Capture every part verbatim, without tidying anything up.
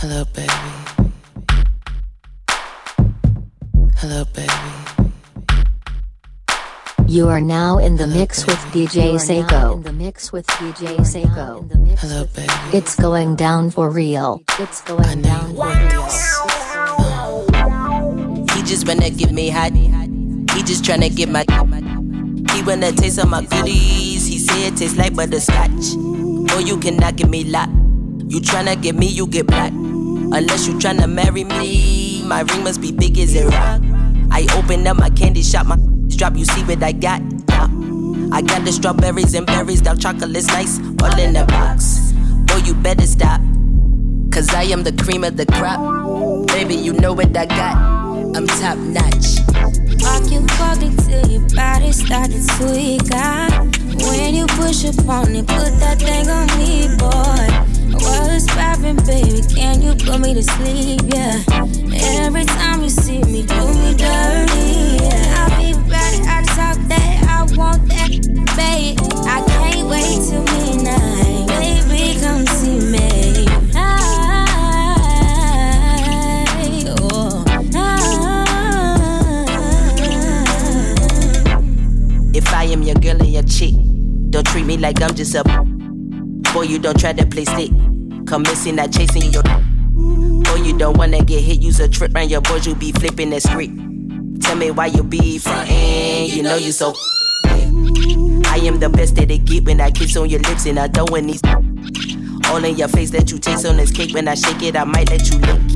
Hello, baby. Hello, baby. You are now in the Hello, mix baby. with D J Seiko. In the mix with D J Seiko. Hello, baby. It's going down for real. It's going down for real. He just wanna get me hot. He just tryna get my. He wanna taste of my goodies. He say it tastes like butterscotch. No, you cannot get me locked. You tryna get me, you get black. Unless you tryna marry me, my ring must be big as a rock. I open up my candy shop, my drop, you see what I got? Yeah. I got the strawberries and berries, dark chocolate's nice, all in the box. Boy, you better stop, cause I am the cream of the crop. Baby, you know what I got, I'm top notch. Walk you walk until your body started to got. When you push up on it, put that thing on me, boy. Well, it's poppin', baby, can you put me to sleep, yeah. Every time you see me, do me dirty, yeah. I'll be ready, I talk that, I want that, baby. I can't wait till midnight, baby, come see me. I, oh, I. If I am your girl and your chick, don't treat me like I'm just a boy, you don't try to play stick. Come missing, not chasing your. Boy, you don't wanna get hit. Use a trip round your boys, you be flipping that script. Tell me why you be frontin'. You know you so. I am the best that it get when I kiss on your lips and I throw in these. All in your face that you taste on this cake. When I shake it, I might let you lick.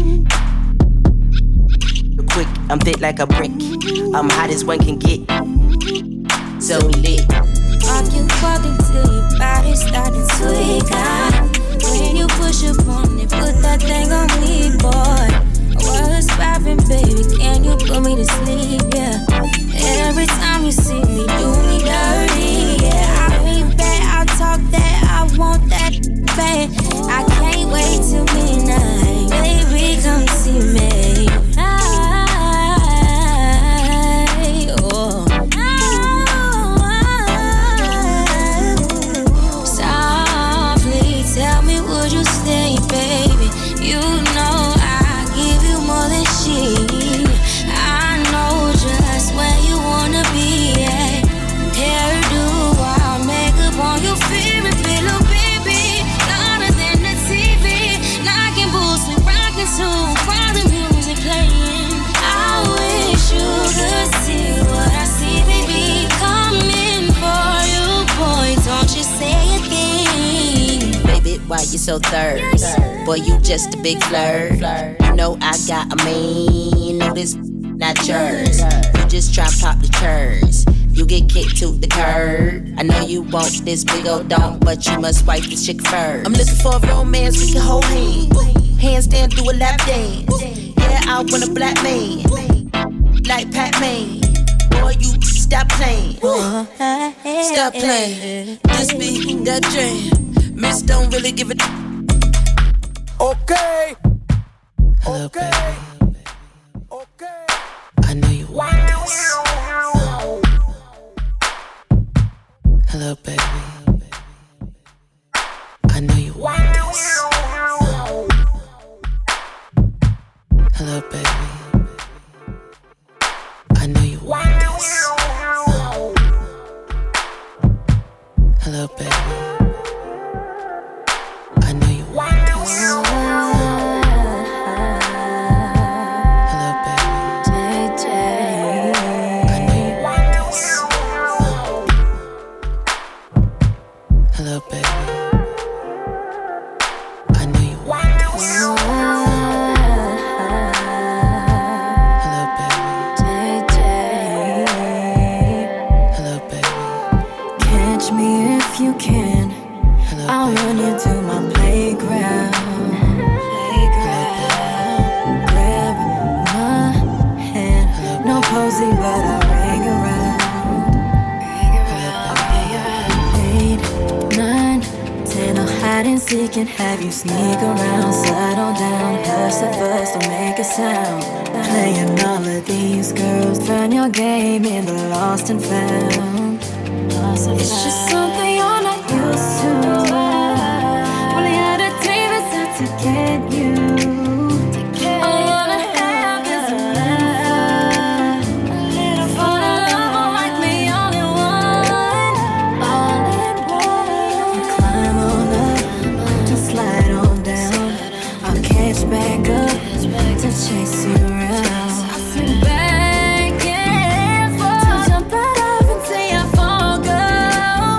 Quick, I'm thick like a brick. I'm hot as one can get. So lit. Walk you walk until your body started to hiccup. When you push up on it, put that thing on me, boy. Well, it's poppin', baby, can you put me to sleep, yeah. Every time you see me, do me dirty, yeah. I'll be back, I'll talk that, I want that, babe. I can't wait till midnight, baby, come see me. I, oh. Tell me, would you stay, baby? You know I give you more than she. I know just where you wanna be at. Hairdo, I'll make up on your favorite pillow, baby. Louder than the T V. Knocking boots and rocking too. While the music playing. I wish you could see what I see, baby. Coming for you, boy. Don't you say a thing. Why you so thirst? Boy, you just a big flirt. You know I got a man, you know this not yours. You just try pop the church. You get kicked to the curb. I know you want this big old dong, but you must wipe this chick first. I'm looking for a romance, we can hold hands. Hands down, do a lap dance. Yeah, I want a black man, like Pac-Man. Boy, you stop playing. Stop playing. This be that jam. Miss don't really give it. Okay. Hello, okay. baby. Okay. I know you want this. Hello, baby. I know you want this. Hello, baby. I know you want this. Hello, baby. I know you want this. Hello, baby. I know you want this. Hello, baby. I know you want this. Hello, baby. Hello, baby. Catch me if you can. Hello, I'll baby. run you to my playground. Playground. Grab my hand. No posing, but I'll ring around. Eight, nine, ten. I'll hide and seek and have you sneak around. Slide on down, hush the fuss, don't make a sound. Playing all of these girls, turn your game in the lost and found. It's just something you're not used to. Only had a dream, it's a to get you. All I wanna have is a little fun. Fall in love like we only one. All in one. Climb on up, just slide on down. I'll catch back up to chase you around. Sit back and forth, to jump right off until you fall, girl.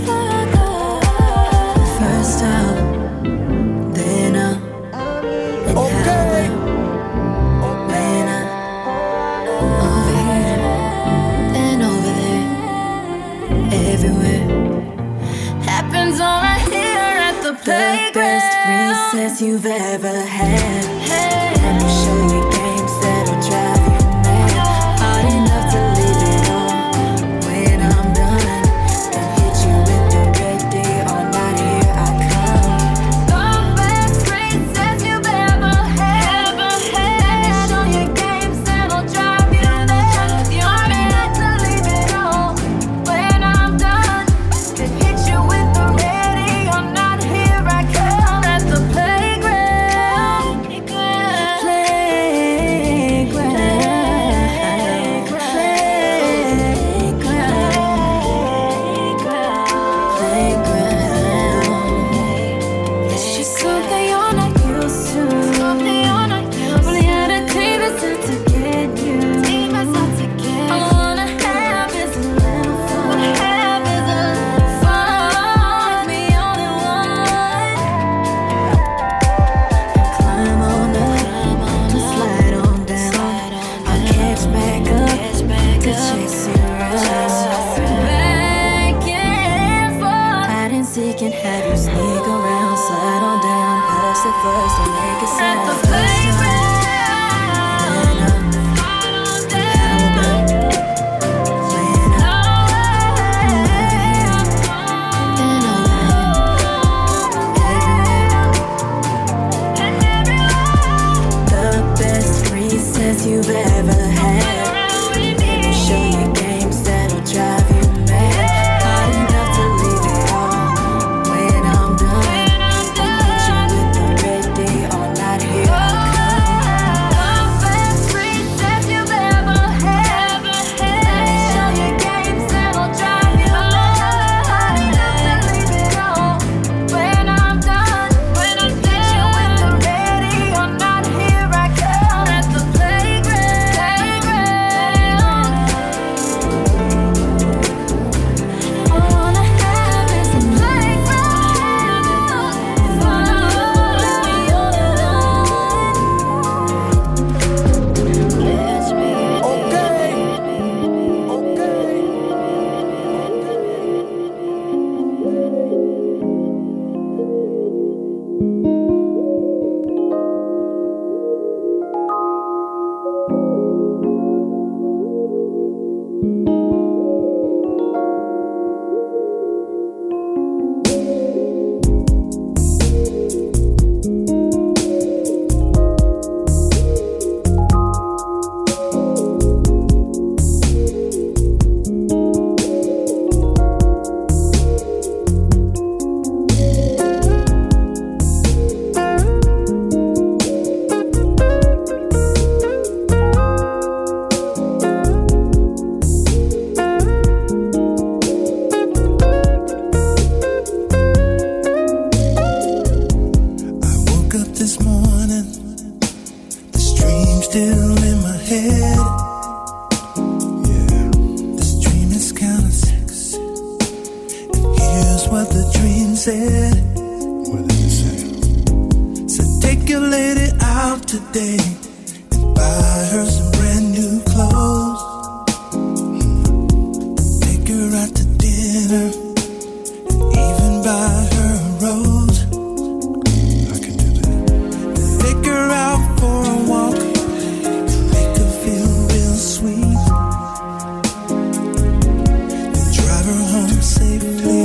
First out, then up, and Okay. how then up, over here, then over there, everywhere. Happens all right here at the playground. The best recess you've ever had. Let me show you games that'll drive you mad. Hard enough to leave it all when I'm done. Then hit you with the red day all night. Here I come. The best recess you've ever had. Let me show you games that'll drive you mad. Hard enough to leave it all when I'm done. Then hit you with the red day all night. Here I come at the playground. Playground. Playground. It's just something you're not used to. Only had a team is out to get you. All I wanna have is a little fun. Like we only one. Climb on up, just slide on down. I'll catch back up to chase you around. Back and forth, hide and seek and have you sneak around. Slide on down, pass it first and make it sound. At the playground. You've ever had. Let me show you games that'll drive you mad. Hard enough to leave it all when I'm done. Hit you with the red day all night. Here I come. The best recess you've ever had. Let me show you games that'll drive you mad. Hard enough to leave it all when I'm done. Hit you with the red day all night. Here I come at the said. What did it say? Said take your lady out today and buy her some brand new clothes. Take her out to dinner and even buy her a rose. I can do that. Take her out for a walk and make her feel real sweet. Then drive her home safely.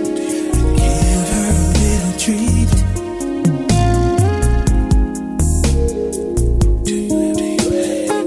Treat. Do you, do you,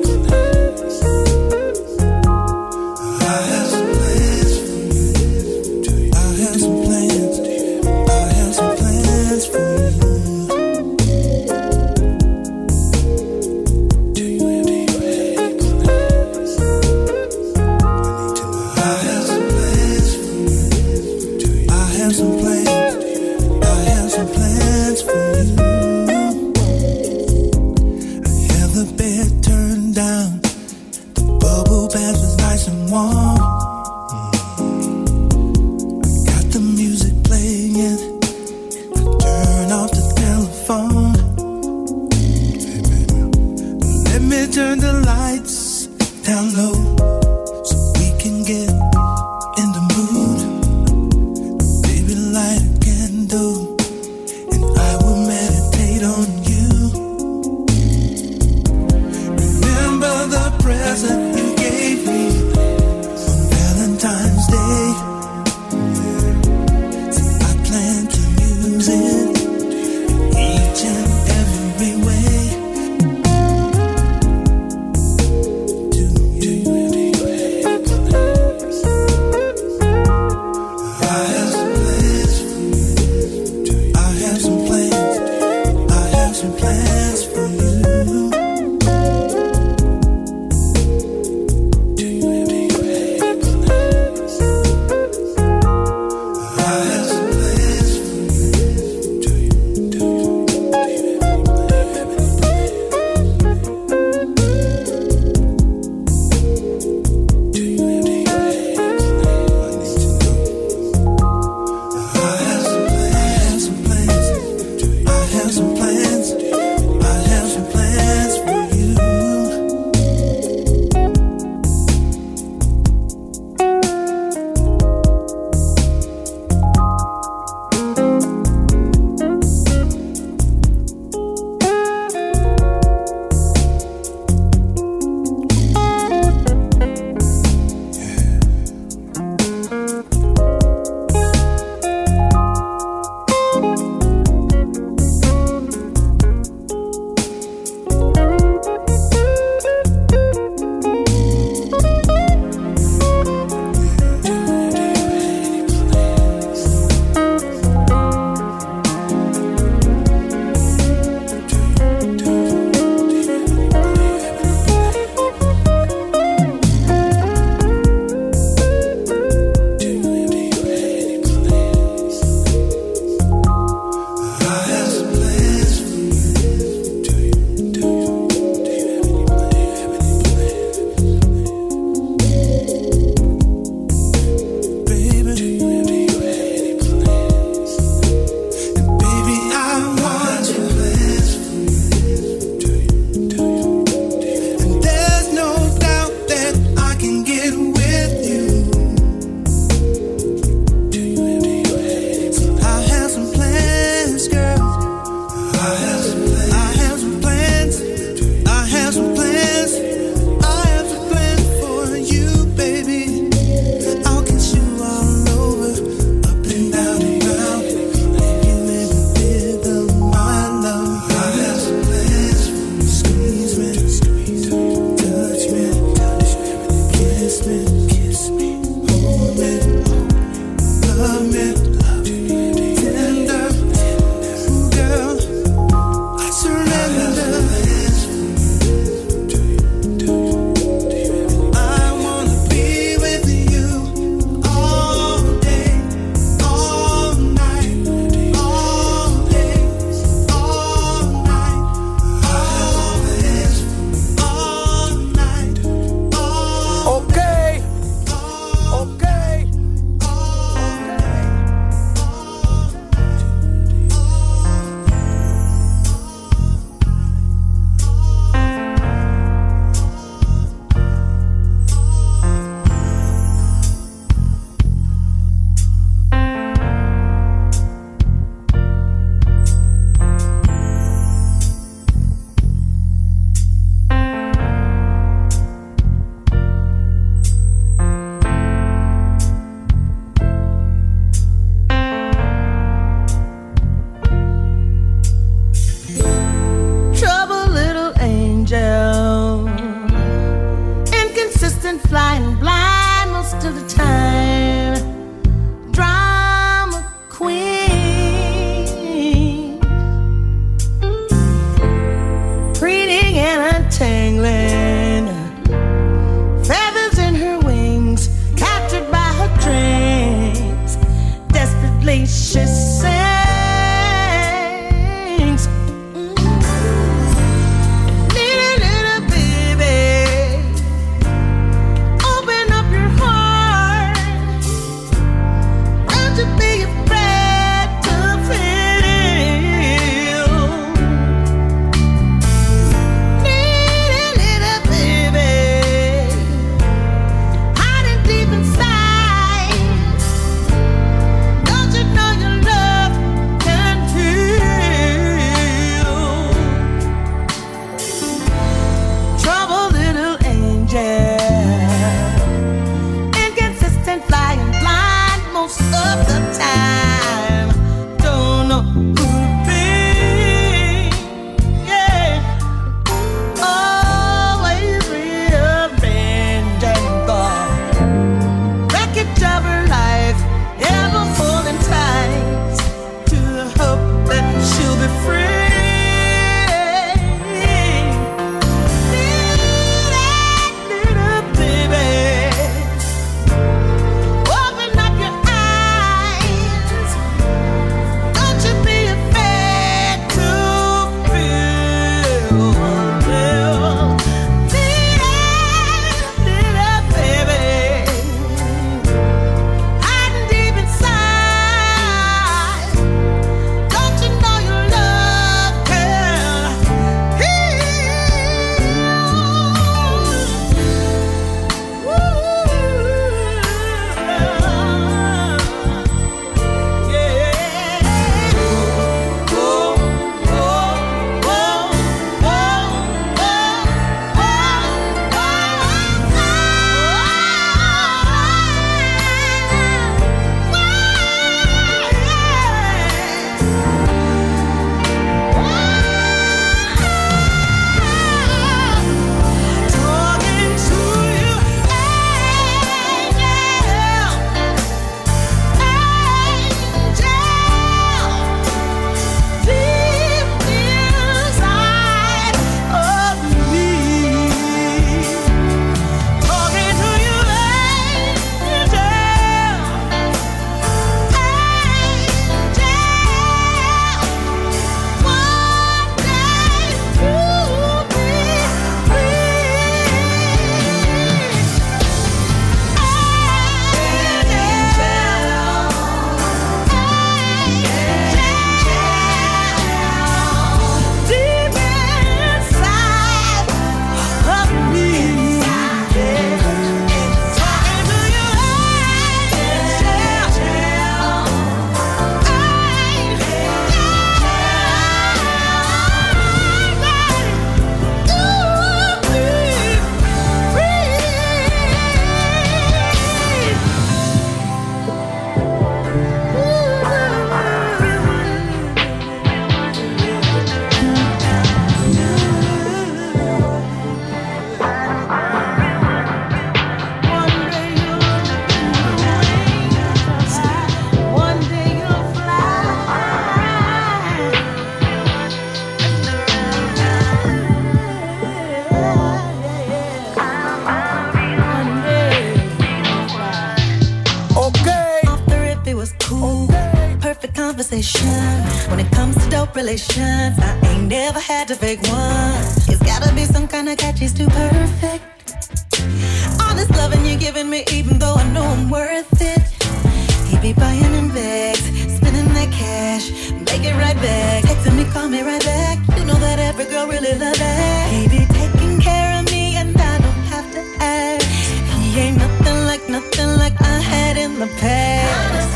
relations. I ain't never had to fake one. It's gotta be some kind of catch, it's too perfect. All this loving you're giving me, even though I know I'm worth it. He be buying in bags, spending that cash, make it right back. Texting me, call me right back. You know that every girl really love that. He be taking care of me and I don't have to ask. He ain't nothing like, nothing like I had in the past.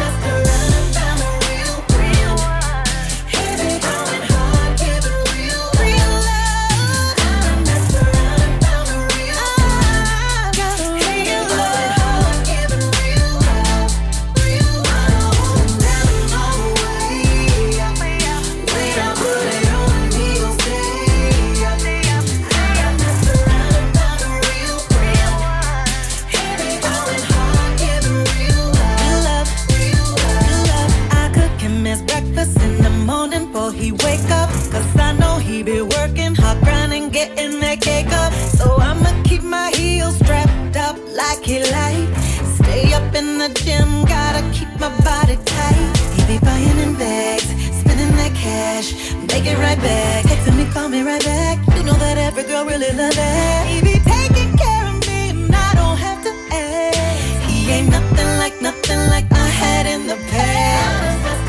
He wake up, cause I know he be working hard, grinding, getting that cake up. So I'ma keep my heels strapped up like he like. Stay up in the gym, gotta keep my body tight. He be buying in bags, spending that cash, make it right back. Texting me, call me right back. You know that every girl really love that. He be taking care of me and I don't have to ask. He ain't nothing like, nothing like I had in the past.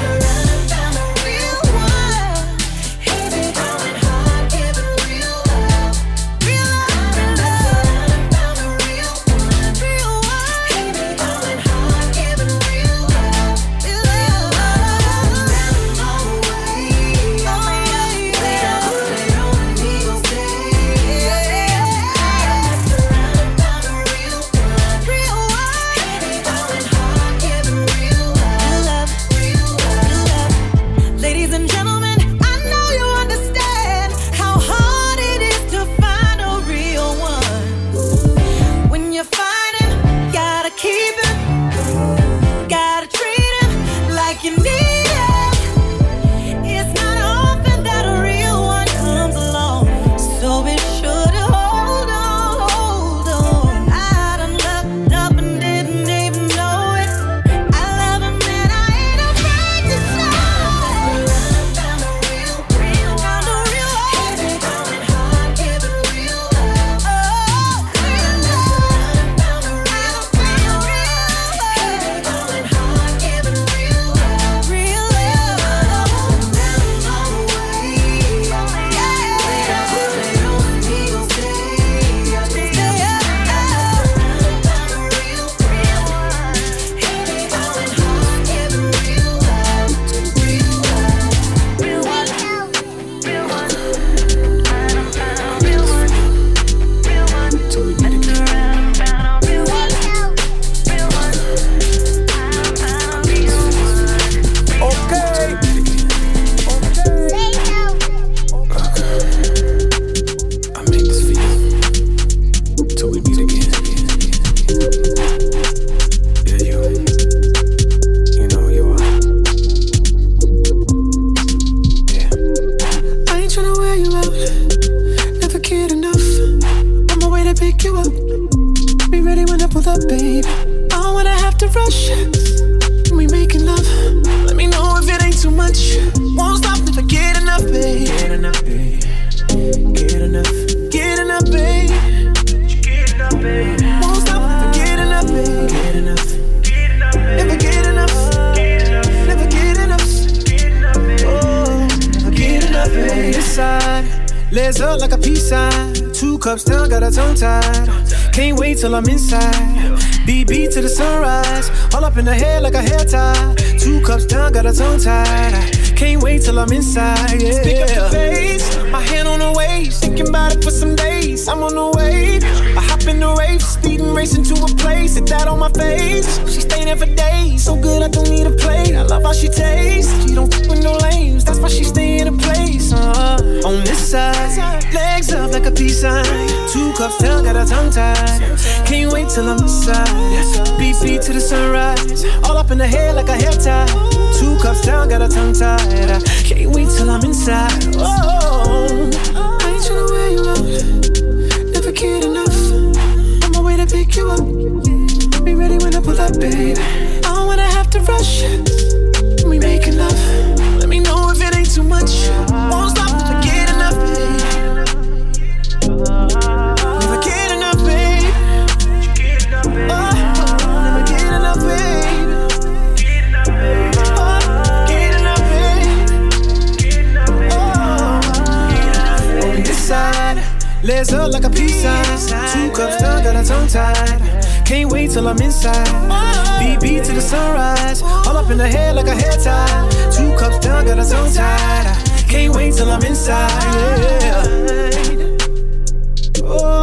Legs up like a peace sign. Two cups down, got her tongue tied. Can't wait till I'm inside. B B to the sunrise. All up in the head like a hair tie. Two cups down, got her tongue tied. Can't wait till I'm inside. Yeah. Pick up the face, my hand on her waist. Thinking about it for some days. I'm on the way. I hop in the rave, speeding, racing to a place. Hit that on my face. She staying there for days. So good, I don't need a plate. I love how she tastes. She don't fuck with no lames. That's why she stay in a place. Uh, on this side, legs up like a peace sign. Two cups down, got her tongue tied. Can't wait till I'm inside. B B to the sunrise. All up in the head like a hair tie. Two cups down, got her tongue tied. I can't wait till I'm inside. Oh, I ain't tryna wear you out. Never cared enough. On my way to pick you up. Be ready when I pull up, babe. I don't wanna have to rush. We making love. Let me know if it ain't too much. Legs up like a peace sign. Two cups down, got a tongue tied. Can't wait till I'm inside. B B to the sunrise. All up in the head like a hair tie. Two cups down, got a tongue tied. Can't wait till I'm inside. Yeah. Oh.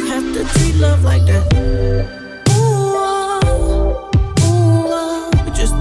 Love like that. Ooh, ooh, ooh, we just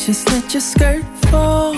just let your skirt fall.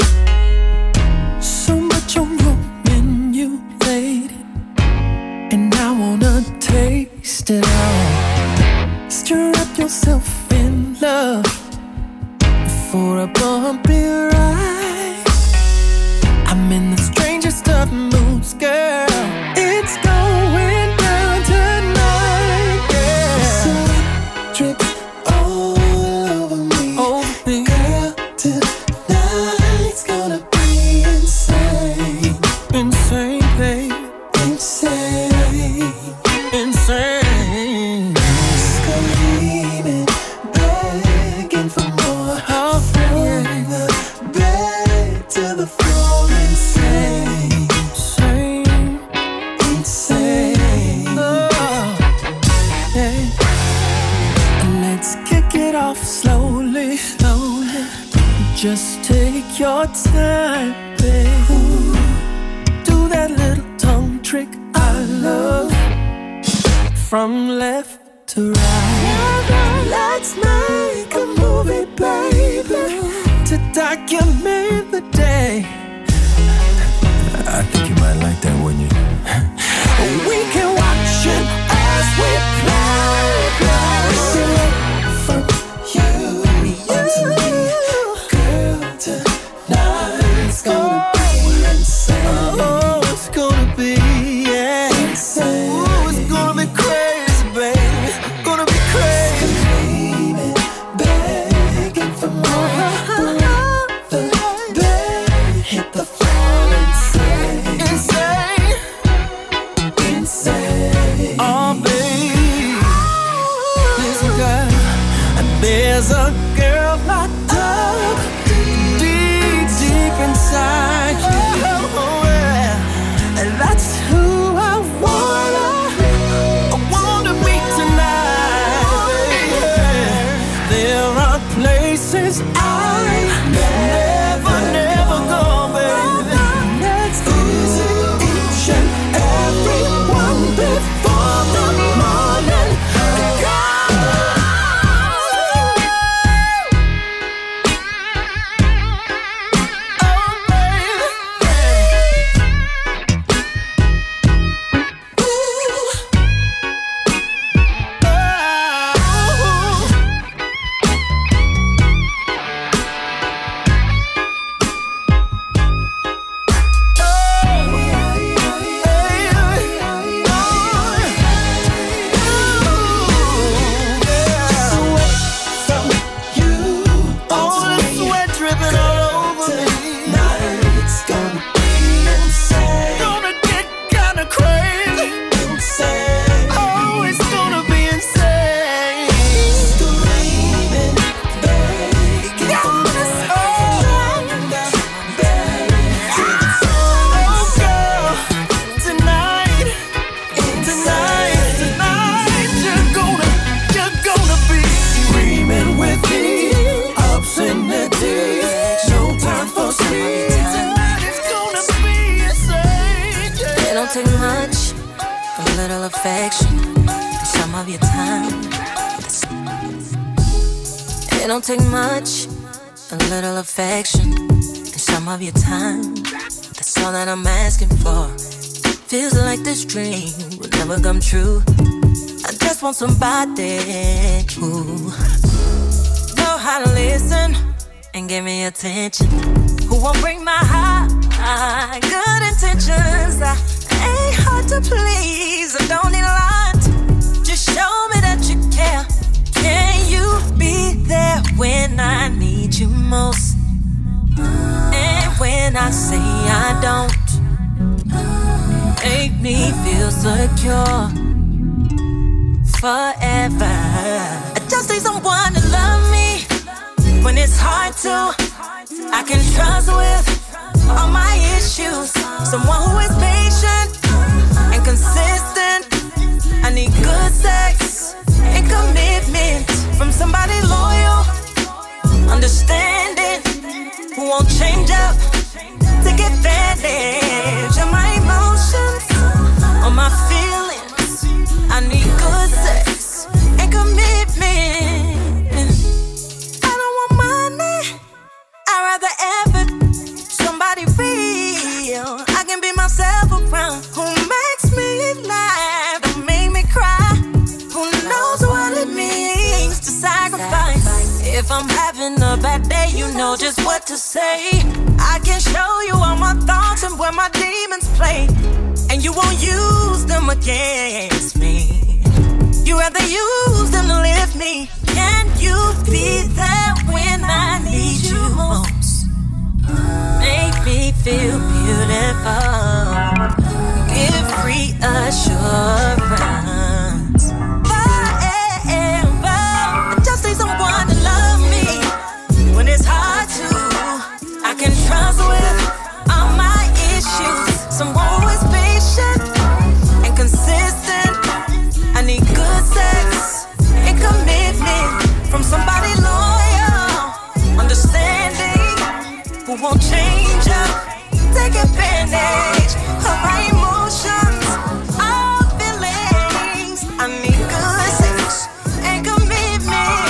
So much on your menu, lady, and I wanna taste it all. Stir up yourself in love before I bump it right. I'm in the strangest of moods, girl. It's going down tonight, yeah. Sweat drips all over me, over me. Girl, tonight's gonna be insane. Insane, babe. Insane. Insane. Screaming, begging for more. Oh, from the bed to the floor. Insane. Insane. Insane. Oh, yeah. Let's kick it off slowly, slowly. Just take your time, babe. Do that little tongue trick I love. From left to right. Let's make a movie, baby, to document the day. I think you might like that, wouldn't you? We can watch it as we play, play. From you, you to me, girl, tonight's gonna be insane. Oh, it's gonna be, yeah, insane. Oh, it's gonna be crazy, baby. Gonna be crazy. Screaming, begging for more. The bed hit the floor. Insane, insane, insane. Oh, baby, listen, girl, there's a girl locked up deep, deep inside you. Oh, yeah. And that's who I wanna, I wanna meet tonight, baby. There are places I never, never go, baby. Let's visit each and every one before the morning comes. It don't take much, a little affection, and some of your time. That's all that I'm asking for. Feels like this dream will never come true. I just want somebody who know how to listen and give me attention, who won't break my heart. Good intentions, I ain't hard to please. I don't need a lot, just show me that you care. Can you be there when I need you most? And when I say I don't, make me feel secure forever. I just need someone to love me when it's hard to. I can trust with all my issues. Someone who is patient and consistent. I need good sex and commitment from somebody loyal, understanding, who won't change up, take advantage of my emotions or my feelings. I need good sex and commitment. I don't want money, I'm having a bad day, you know just what to say. I can show you all my thoughts and where my demons play, and you won't use them against me. You rather use them to lift me. Can you be there when I need you most? Make me feel beautiful. Give reassurance. Forever. I just need someone to love me when it's hard to. I can trust with all my issues. Someone who is patient and consistent. I need good sex and commitment from somebody loyal, understanding, who won't change up, take advantage of my emotions, all feelings. I need good sex and commitment.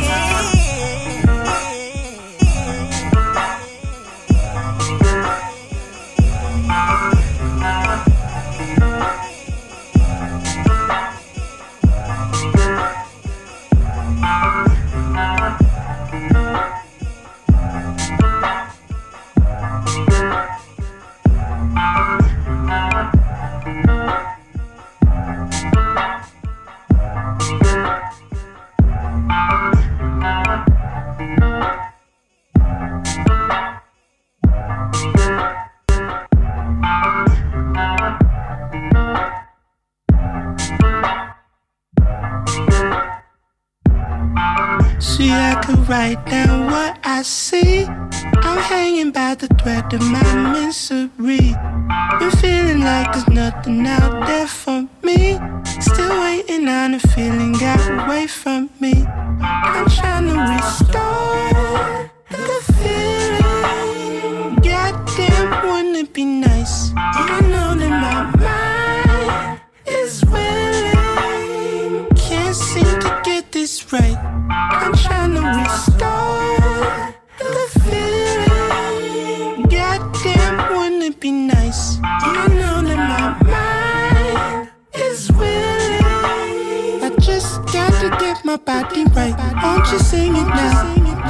See, I could write down what I see. I'm hanging by the thread of my misery. Been feeling like there's nothing out there for me. Still waiting on a feeling got away from me. I'm trying to restore the feeling. Goddamn, wouldn't it be nice? I know that my mind is willing. Can't seem to get this right. I'm trying to restore the feeling. Goddamn, wouldn't it be nice? I know that my mind is willing. I just got to get my body right. Won't you sing it now?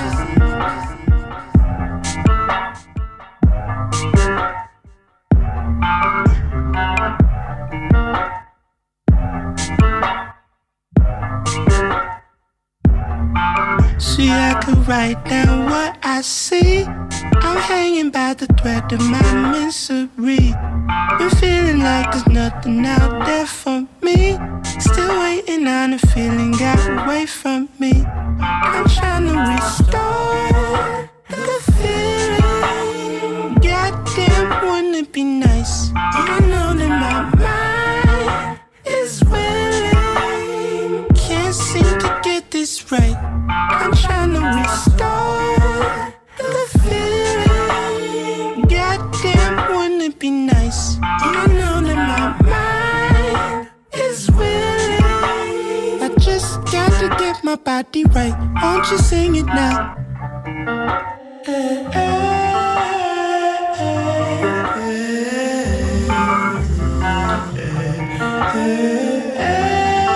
See, I could write down what I see. I'm hanging by the thread of my misery. Been feeling like there's nothing out there for me. Still waiting on a feeling got away from me. I'm trying to restore the feeling. Goddamn, wouldn't it be nice? I know that my mind is willing. Can't seem to get this right. I'm trying to restore the feeling. Goddamn, wouldn't it be nice? I know that my mind is willing. I just got to get my body right. Won't you sing it now? Hey, hey, hey, hey.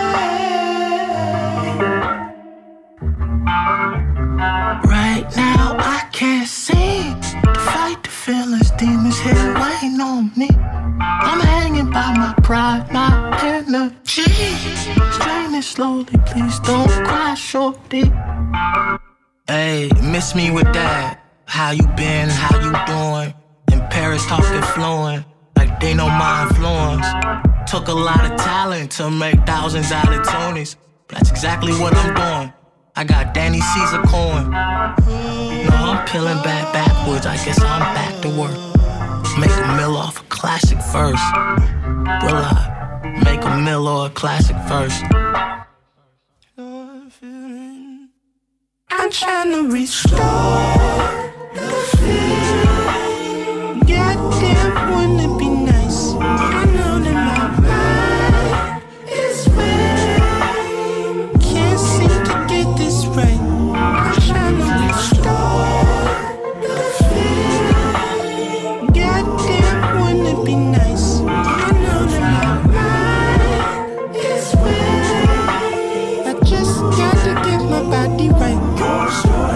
Right now I can't seem to fight the feelings, demons here waiting on me. I'm hanging by my pride, my energy. Strain it slowly, please don't cry, shorty. Hey, miss me with that. How you been, how you doing? In Paris talking fluent, like they know my influence. Took a lot of talent to make thousands out of Tonys. That's exactly what I'm doing. I got Danny Caesar coin. No, I'm peeling back backwards. I guess I'm back to work. Make a mill off a classic first. Will I make a mill or a classic first? I'm trying to restore the feeling. Goddamn, wouldn't it be nice? I know that my mind is willing. Can't seem to get this right. I'm trying to restore the feeling. Goddamn, wouldn't it be nice? I know that my mind is willing. I just got to get my body right.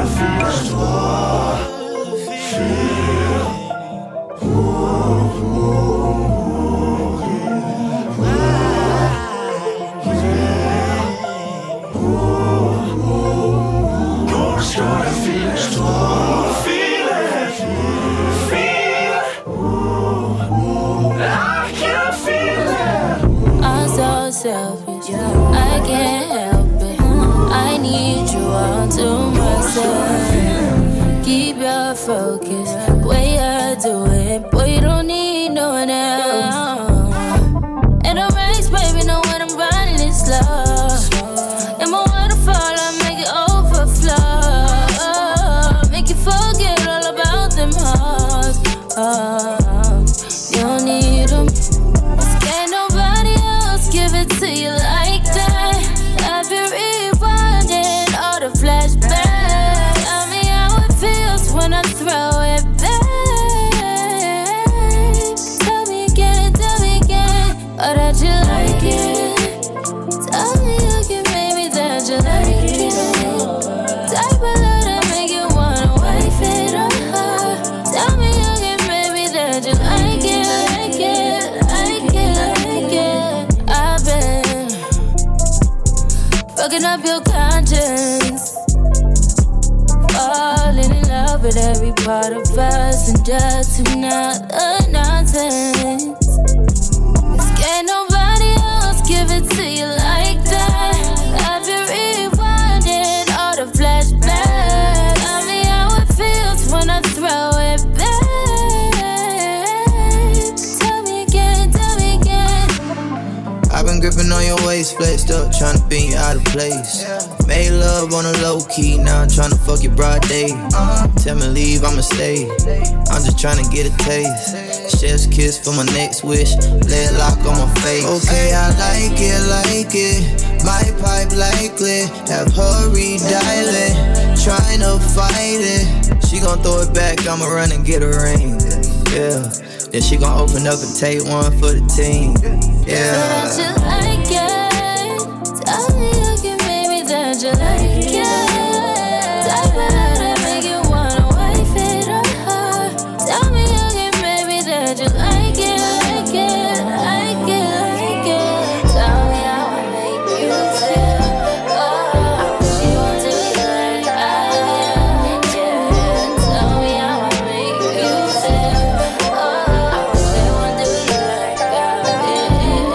you like it. Type of love that make you wanna wife it up. Tell me again, baby, that you like it, like it, like it, like it. I've been fucking up your conscience, falling in love with every part of us, and just another nonsense. Cause can't nobody else give it to you like that. I've been rewinding all the flashbacks. Tell me how it feels when I throw it back. Tell me again, tell me again. I've been gripping on your waist, flexed up, tryna bring you out of place. Made love on a low key, now I'm tryna fuck your broad day. Tell me leave, I'ma stay. I'm just tryna get a taste. Chef's kiss for my next wish, leg lock on my face. Okay, I like it, like it. My pipe likely have her redialing, tryna fight it. She gon' throw it back, I'ma run and get a ring. Yeah, then she gon' open up and take one for the team. Yeah. So that you like it. Tell me again, baby, that you like it. Type of love that make you wanna wife it up. Tell me again, baby, that you like it, like it, like it, like it. Tell me how I make you feel. Oh, she wants to be like I am, yeah. Tell me how I make you feel. Oh, she wants to be like I am.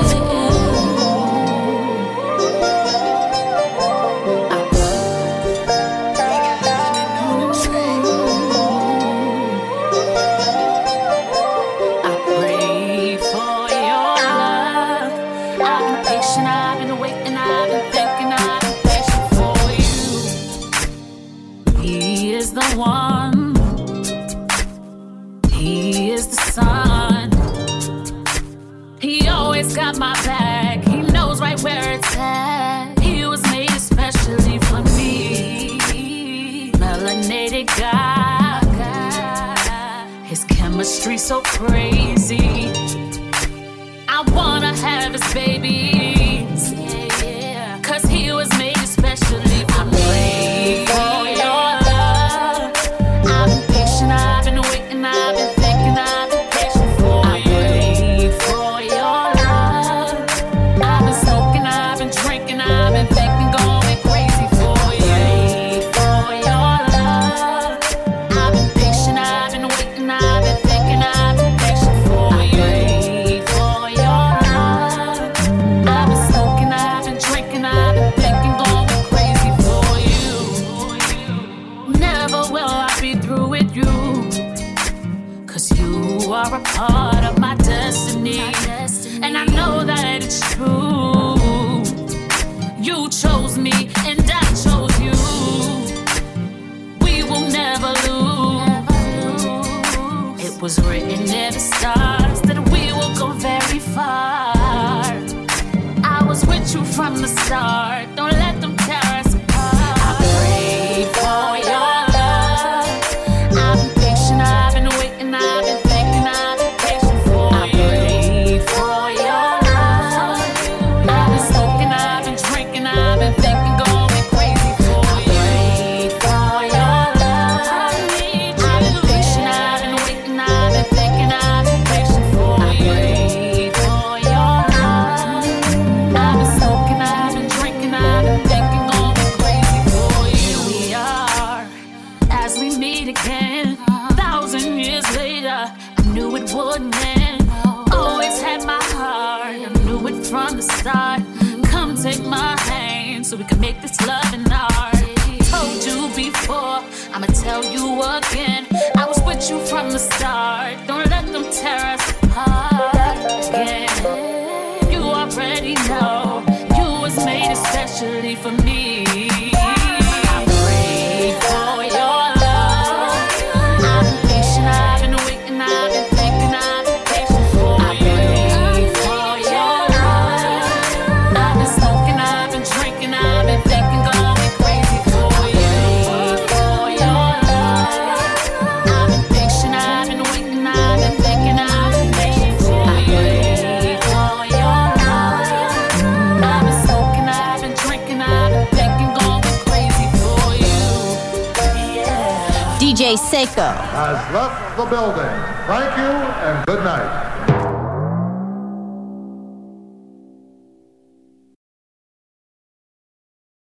I pray for your love. I've been patient, I've been waiting, I've been thinking, I've been patient for you. He is the one. He is the sun. He always got my back. He knows right where it's at. He was made especially for me. Melanated guy. His chemistry so crazy. I wanna have his babies. Yeah, yeah. Cause he was made especially for me. For your love. I've been patient, I've been waiting, I've been thinking, I've been patient for you. I pray for your love. I've been smoking, I've been drinking, I've been thinking, going crazy for you. For your love. I've been patient, I've been waiting, I've been thinking, I've been patient for you. For your love. I've been smoking, I've been drinking, I've been thinking, going crazy for you. Never will I be through with you. Cause you are a part of my destiny. And I know that it's true. You chose me and I chose you. We will never lose. It was written in the stars that we will go very far. I was with you from the start. Don't let them tear us apart. I pray for your love. I've been patient, I've been waiting, I've been thinking, I've been patient for you. I pray for your love. I've been smoking, I've been drinking, I've been thinking, going crazy for you. I pray for your love. I've been patient, I've been waiting, I've been thinking, I've been patient for you. I pray for your love. I've been smoking, I've been drinking, I've been thinking, going crazy for you. Here we are, as we meet again. Thousand years later, I knew it wouldn't end. Always had my heart, I knew it from the start. Come take my hand so we can make this love an art. Told you before, I'ma tell you again. I was with you from the start. Don't let them tear us apart again. You already know you was made especially for me. I pray for your love. I've been patient, I've been waiting, I've been thinking, I've been patient for you. I pray for your love. I've been smoking, I've been drinking, I've been thinking, going crazy for you. For your love. I've been patient, I've been waiting, I've been thinking, I've been patient for you. I pray for your love. I've been smoking, I've been drinking, I've been thinking, D J Seiko has left the building. Thank you and good night.